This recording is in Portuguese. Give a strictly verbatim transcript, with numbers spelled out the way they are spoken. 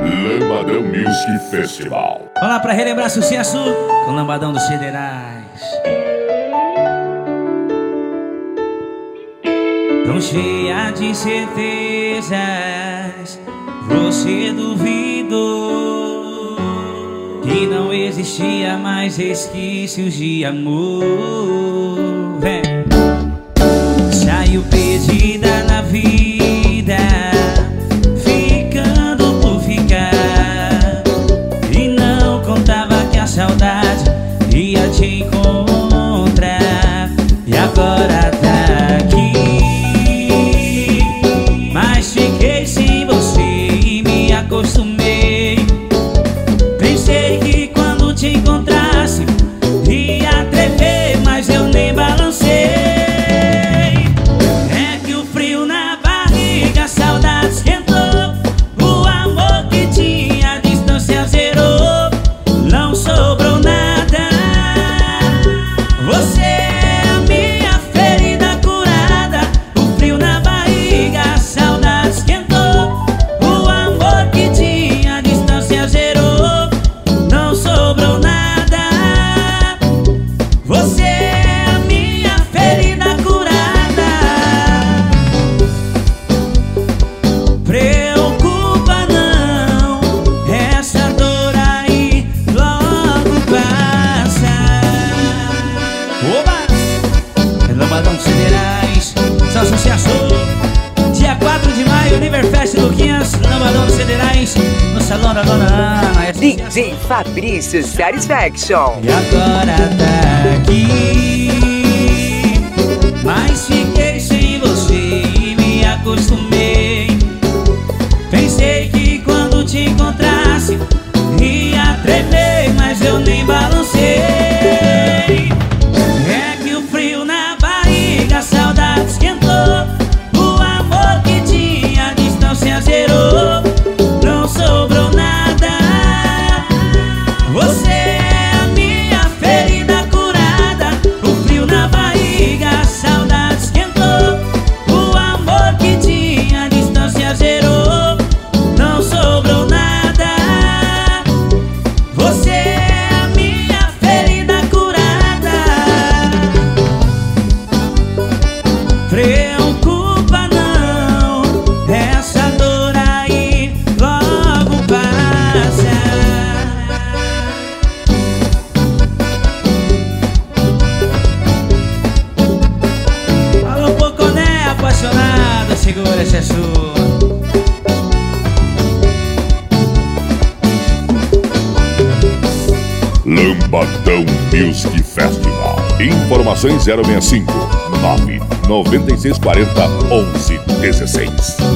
Lambadão Music Festival. Vamos lá pra relembrar sucesso com o Lambadão dos Federais. Tão cheia de certezas, você duvidou que não existia mais resquícios de amor. Vem. Saiu perdida na vida, ficando por ficar, e não contava que a saudade ia te encontrar. E agora tá aqui, mas fiquei sem você e me acostumei. Pensei que quando te encontrasse ia tremer, mas eu nem balancei. É que o frio na barriga, a saudade esquentou, o amor que tinha, a distância zerou, não sobrou nada. Você é a minha ferida curada. O frio na barriga, a saudade esquentou, o amor que tinha, a distância zerou, não sobrou nada. Você é a minha ferida curada. Preocupa não, essa dor aí logo passa. Oba! É Lambadão dos Federais, só sucesso. Dia quatro de maio, Univerfest Luquinhas, Lambadão dos Federais, no Salão da Dona Ana. É D sucesso. J Fabrício Satisfaction. E agora tá aqui, mas fiquei sem você e me acostumei. Pensei que quando te encontrasse ia tremer, mas eu nem balancei. É que o frio na barriga, a saudade esquentou, o amor que tinha, a distância zerou, não sobrou nada. Você é a minha ferida curada. O frio na barriga, a saudade esquentou, o amor que tinha, a distância zerou, não sobrou nada. Você é a minha ferida curada. Preocupa não, essa dor aí logo passa. Alô, Poconé, apaixonada, segura essa sua. Lambadão Music Festival. Informações zero seis cinco nove nove seis quatro zero onze dezesseis.